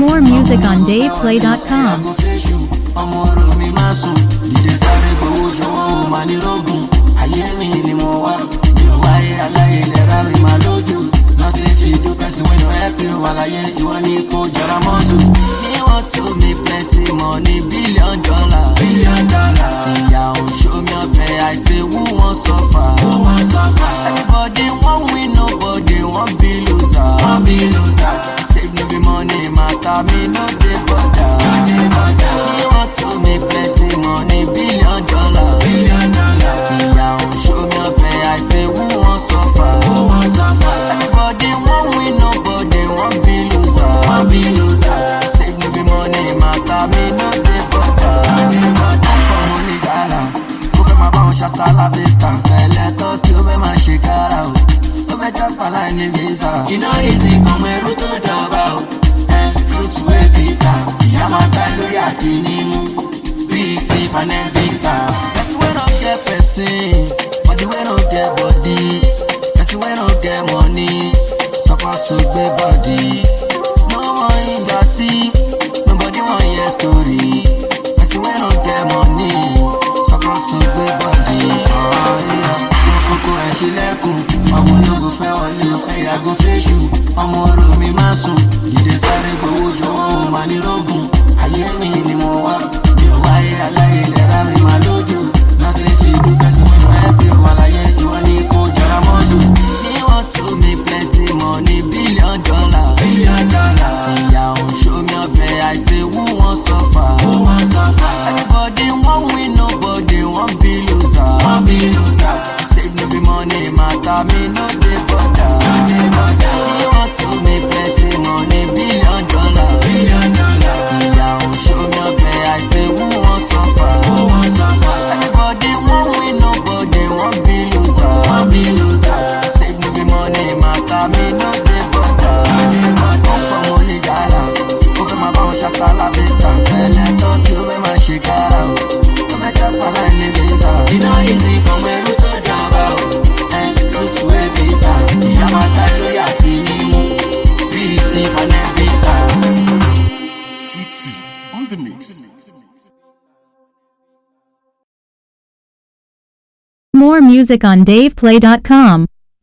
More music on DavePlay.com. Nothing fit do person when you help you while I hear you want to go Jaramosu. He want to make plenty money, $1 billion. Yeah, show me up there, I say who wants suffer? Everybody want win, nobody want be loser. Save no be money, matter me no dey bother. He want to make plenty money, $1 billion. Yeah, show me up there, I say who wants suffer? Everybody want win, nobody want be loser. Save no be money, matter me no dey bother. Money gala, go get my bounce, hasta la vista. Let you be my shikara. Go be just for line visa. You know easy, come here to daba. Roots way bigger. Yama kalori ati nimu. Big tip and then big car. That's when I get person, but the way I get body. When I get money, supposed to be body. No one in that tea, nobody want your story. When I get money, supposed to be body. Coco and she lekun, I'm no go fair on you, I go face you. I'm all of me masun. You decide go jo money rogun. I hear me anymore. You why I lie, let me my lojo. Nothing fit do person when you help you while I hear you and you go Jaramosu. To make plenty money, $1 billion. Yeah, show me up there, I say who wants suffer? Everybody want win, nobody want be loser. Save no be money, matter me no dey bother. You want to make plenty money, $1 billion. Yeah, show me up there, I say who wants suffer? Everybody want win, nobody want be loser. Save no be money, matter me no dey bother. Money gala, go for my bounce, hasta la vista. Let you be my shikara. Go make up my line visa. You know easy, come here to daba. Roots way bigger. Yama kalori ati nimu. Big tip and then big car. TT on the mix. More music on DavePlay.com.